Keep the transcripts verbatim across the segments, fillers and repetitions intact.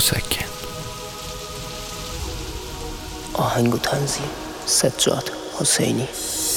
مسکن. آهنگ و تنظیم سجاد حسینی.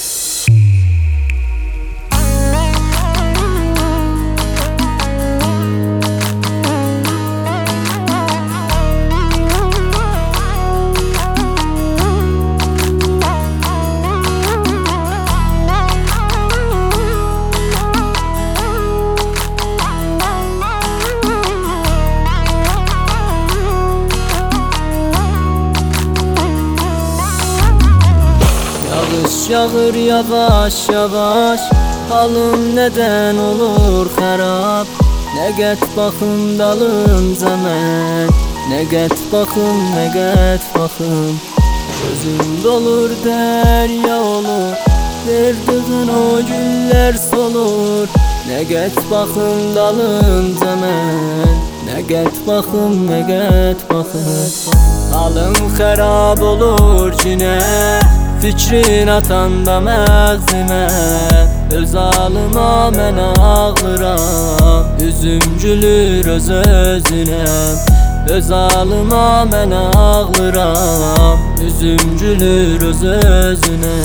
Yağış yağır yavaş yavaş, halım neden olur xarab? Nə qət baxım dalınca mən, nə qət baxım, nə qət baxım. Gözüm dolur dərya olur, verdiğin o güller solur. Nə qət baxım dalınca mən, nə qət baxım, nə qət baxım. Halım xarab olur cinə, fikrin atanda məğzimə. Öz halıma mən ağlıram, üzüm gülür öz özünə. Öz halıma mən ağlıram, üzüm gülür öz özünə.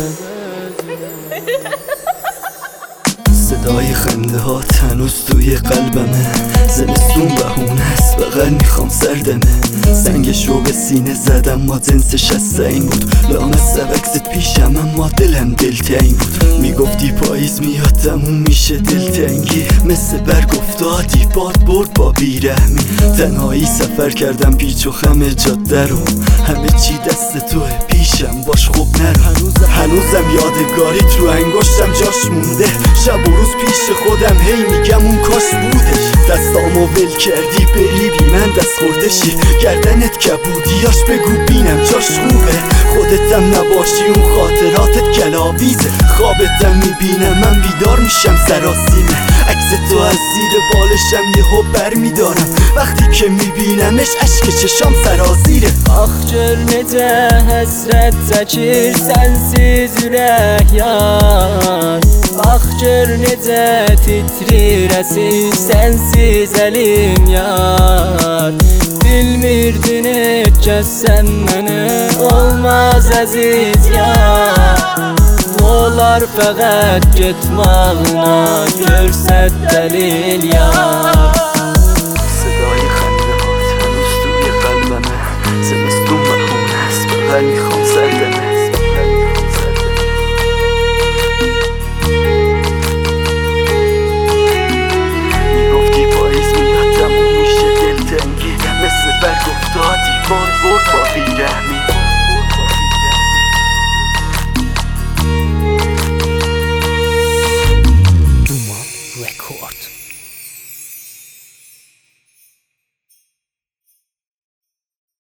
صدای خنده هات هنوز توی قلبمه. زمستون بهونه است بغل میخوام سردمه. سنگشو به سینه زدم ما جنسش از سنگ بود. لام سبک زد پیشم اما دلم دلتنگ بود. میگفتی پاییز میاد تموم میشه دلتنگی. مثل برگ افتادی باد برد با بیرحمی. تنهایی سفر کردم پیچ و خم جاده رو. همه چی دست توه پیشم باش خوب نرو. هنوزم یادگاریت رو انگشتم جاش مونده. شب و روز پیش خودم هی میگم اون کاش بودش. دستامو ول کردی بری بی من دست خوردشی. گردنت کبودیاش بگو بینم جاش خوبه. خودتم نباشی اون خاطراتت کلاویزه. خوابتم میبینم من بیدار میشم سراسیمه. عکس تو از زیر بالشم یهو بر میدارم. وقتی که میبینمش اشک چشام سرازیره. Bax gör necə həsrət çəkir sənsiz ürək yar. Bax gör necə titrir əsir sənsiz əlim yar. Bilmirdin heç kəs sən mənə olmaz əziz yar. Olar fəqət getmağına görsət dəlil yar. صدای خنده هات هنوز توی قلبمه. زمستون بهونه است بغل میخوام سردمه. میگفتی پاییز میاد تموم میشه دلتنگی. مثل برگ افتادی باد برد با بیرحمی. Duman Record.